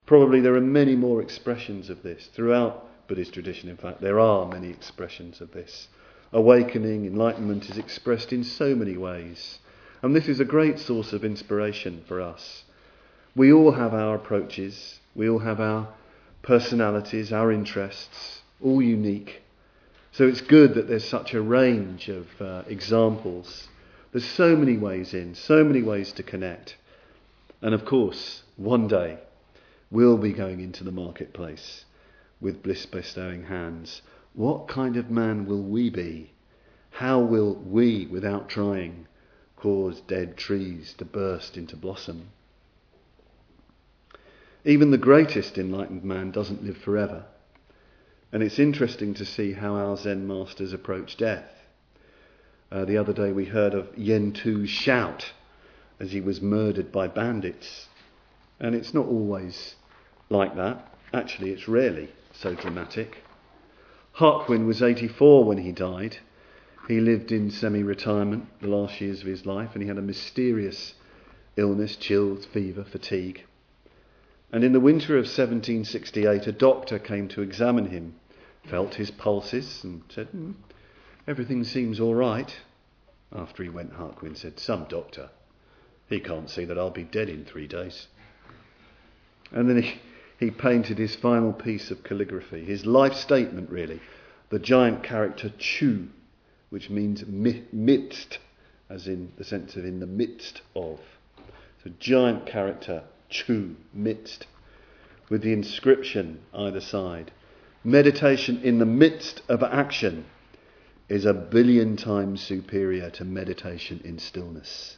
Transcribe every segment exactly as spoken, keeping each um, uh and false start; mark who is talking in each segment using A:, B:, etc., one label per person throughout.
A: Probably there are many more expressions of this throughout Buddhist tradition. In fact, there are many expressions of this. Awakening, enlightenment is expressed in so many ways. And this is a great source of inspiration for us. We all have our approaches, we all have our personalities, our interests, all unique. So it's good that there's such a range of uh, examples. There's so many ways in, so many ways to connect. And of course, one day we'll be going into the marketplace with bliss-bestowing hands. What kind of man will we be? How will we, without trying, cause dead trees to burst into blossom? Even the greatest enlightened man doesn't live forever. And it's interesting to see how our Zen masters approach death. Uh, the other day we heard of Yen Tu's shout as he was murdered by bandits. And it's not always like that. Actually, it's rarely so dramatic. Harkwin was eighty-four when he died. He lived in semi-retirement the last years of his life, and he had a mysterious illness, chills, fever, fatigue. And in the winter of seventeen sixty-eight, a doctor came to examine him, felt his pulses and said, hmm, everything seems all right. After he went, Harkwin said, some doctor. He can't see that I'll be dead in three days. And then he, he painted his final piece of calligraphy, his life statement really, the giant character Chu, which means mi- midst, as in the sense of in the midst of. So giant character Chu, midst, with the inscription either side. Meditation in the midst of action is a billion times superior to meditation in stillness.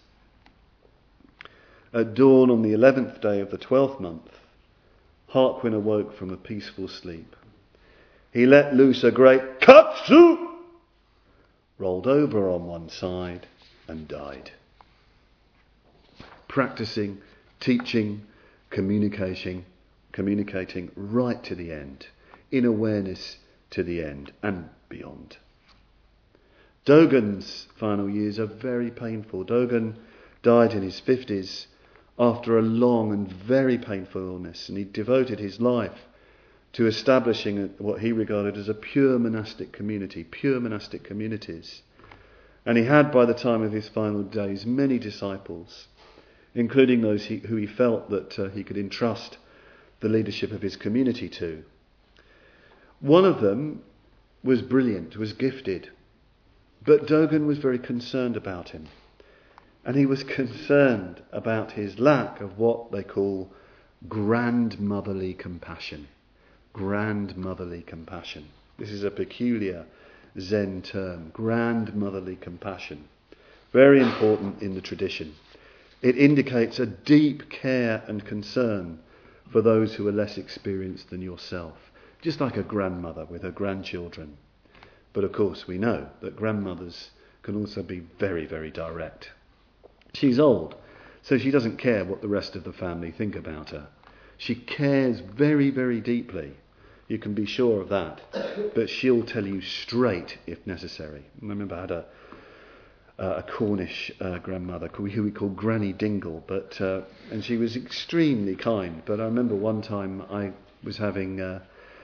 A: At dawn on the eleventh day of the twelfth month, Harkwin awoke from a peaceful sleep. He let loose a great katsu, rolled over on one side and died. Practicing, teaching, communicating, communicating right to the end, in awareness to the end and beyond. Dogen's final years are very painful. Dogen died in his fifties after a long and very painful illness, and he devoted his life to establishing what he regarded as a pure monastic community, pure monastic communities. And he had, by the time of his final days, many disciples, including those he, who he felt that uh, he could entrust the leadership of his community to. One of them was brilliant, was gifted, but Dogen was very concerned about him. And he was concerned about his lack of what they call grandmotherly compassion. Grandmotherly compassion. This is a peculiar Zen term, grandmotherly compassion. Very important in the tradition. It indicates a deep care and concern for those who are less experienced than yourself. Just like a grandmother with her grandchildren. But of course we know that grandmothers can also be very, very direct. She's old, so she doesn't care what the rest of the family think about her. She cares very, very deeply. You can be sure of that. But she'll tell you straight if necessary. I remember I had a, uh, a Cornish uh, grandmother who we called Granny Dingle, but uh, and she was extremely kind. But I remember one time I was having uh,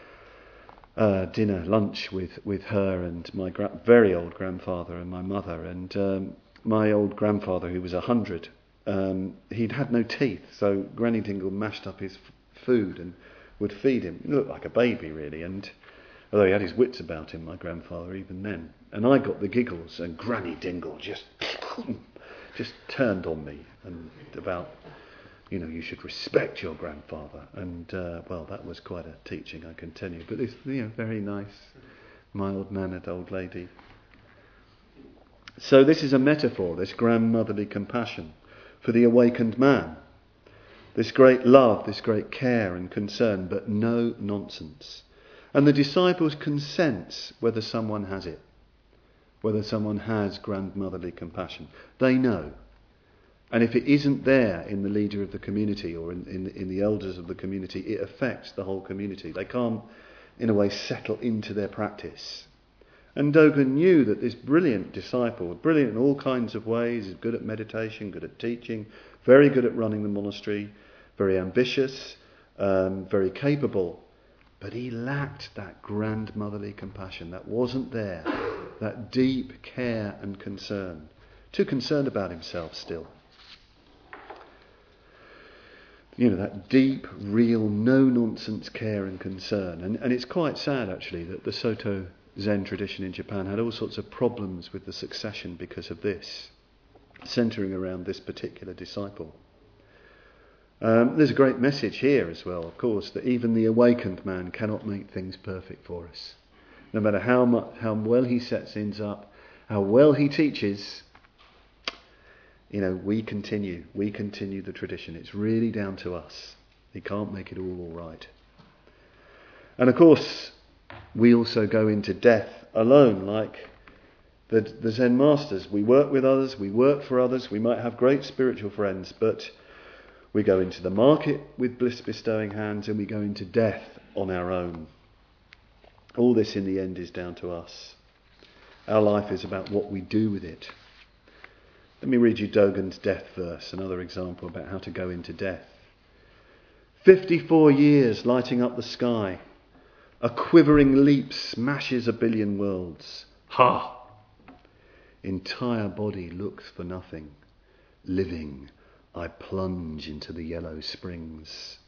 A: uh, dinner, lunch with, with her and my gra- very old grandfather and my mother, and um, my old grandfather, who was a hundred, um, he'd had no teeth, so Granny Dingle mashed up his f- food and would feed him. He looked like a baby, really, and although he had his wits about him, my grandfather, even then. And I got the giggles, and Granny Dingle just just turned on me and about, you know, you should respect your grandfather. And, uh, well, that was quite a teaching, I can tell you. But this, you know, very nice, mild-mannered old lady. So this is a metaphor, this grandmotherly compassion for the awakened man. This great love, this great care and concern, but no nonsense. And the disciples can sense whether someone has it, whether someone has grandmotherly compassion. They know. And if it isn't there in the leader of the community or in, in, in the elders of the community, it affects the whole community. They can't, in a way, settle into their practice. And Dogen knew that this brilliant disciple, brilliant in all kinds of ways, is good at meditation, good at teaching, very good at running the monastery, very ambitious, um, very capable, but he lacked that grandmotherly compassion. That wasn't there. That deep care and concern. Too concerned about himself still. You know, that deep, real, no-nonsense care and concern. And, and it's quite sad, actually, that the Soto Zen tradition in Japan had all sorts of problems with the succession because of this, centering around this particular disciple. Um, there's a great message here as well, of course, that even the awakened man cannot make things perfect for us. No matter how much, how well he sets things up, how well he teaches, you know, we continue, we continue the tradition. It's really down to us. He can't make it all all right. And of course, we also go into death alone, like the, the Zen masters. We work with others, we work for others, we might have great spiritual friends, but we go into the market with bliss-bestowing hands and we go into death on our own. All this in the end is down to us. Our life is about what we do with it. Let me read you Dogen's death verse, another example about how to go into death. Fifty-four years lighting up the sky. A quivering leap smashes a billion worlds. Ha! Entire body looks for nothing. Living, I plunge into the yellow springs.